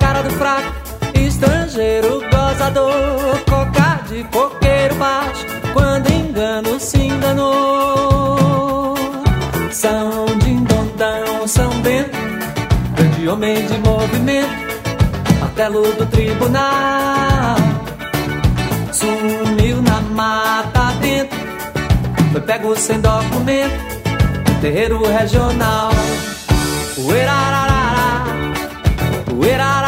cara do fraco, estrangeiro gozador, cocar de coqueiro baixo, quando engano se enganou. São dindondão, São Bento, grande homem de movimento, martelo do tribunal. Sumiu na mata dentro, foi pego sem documento, terreiro regional. Uerararara, uerararara.